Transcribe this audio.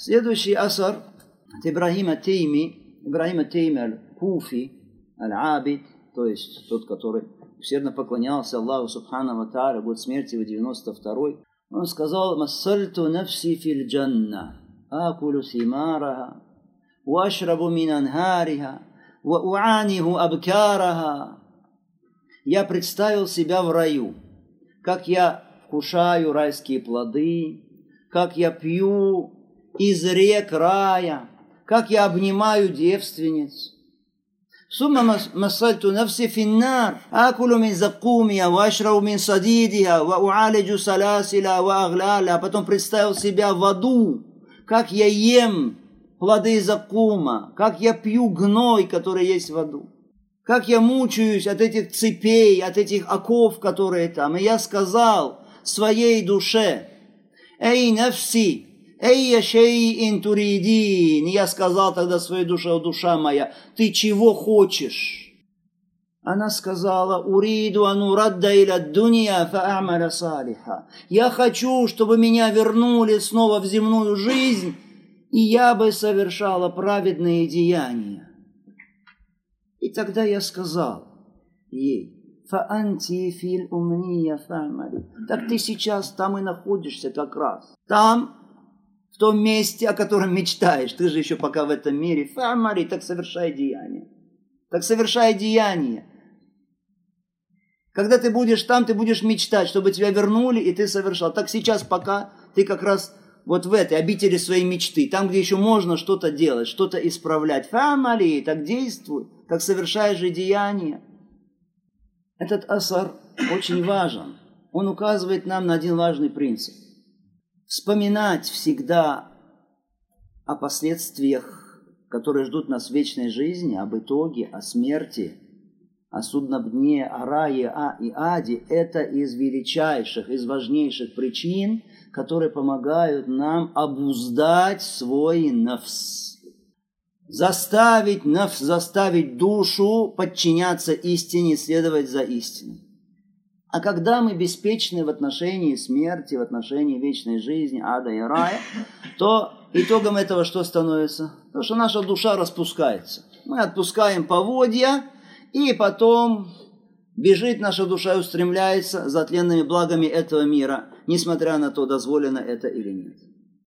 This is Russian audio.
Следующий асар от Ибрахима Тейми аль-Куфи, аль-Абид, то есть тот, который усердно поклонялся Аллаху Субхану ва Тааля, год смерти его 92-й. Он сказал: «Массальту нафси фил джанна, акулу симараха, ва ашрабу мин анхариха, ва уаниху абкараха». Я представил себя в раю, как я вкушаю райские плоды, как я пью из рек рая, как я обнимаю девственниц. ثم مثلت نفسي في النار آكل من زقومها وأشرب من صديدها وأعالج سلاسلها وأغلالها. Потом представил себя в аду, как я ем плоды закума, как я пью гной, который есть в аду, как я мучаюсь от этих цепей, от этих оков, которые там. И я сказал своей душе: «Эй, нафси, эй, шейин туридин». Я сказал тогда своей душе: «О, душа моя, ты чего хочешь?» Она сказала: «Уриду анурадда иля дунья фа'амаля салиха». Я хочу, чтобы меня вернули снова в земную жизнь, и я бы совершала праведные деяния. И тогда я сказал ей: «Фа'анти фил умния фа'амали». Так ты сейчас там и находишься как раз. Там, в том месте, о котором мечтаешь. Ты же еще пока в этом мире. Фа'амали, так совершай деяния. Так совершай деяния. Когда ты будешь там, ты будешь мечтать, чтобы тебя вернули, и ты совершал. Так сейчас пока ты как раз вот в этой обители своей мечты, там, где еще можно что-то делать, что-то исправлять. Фа'амали, так действуй, так совершай же деяния. Этот асар очень важен. Он указывает нам на один важный принцип. Вспоминать всегда о последствиях, которые ждут нас в вечной жизни, об итоге, о смерти, о судном дне, о рае и аде. Это из величайших, из важнейших причин, которые помогают нам обуздать свой нафс. Заставить душу подчиняться истине, следовать за истиной. А когда мы беспечны в отношении смерти, в отношении вечной жизни, ада и рая, то итогом этого что становится? То, что наша душа распускается. Мы отпускаем поводья, и потом бежит наша душа и устремляется за тленными благами этого мира, несмотря на то, дозволено это или нет.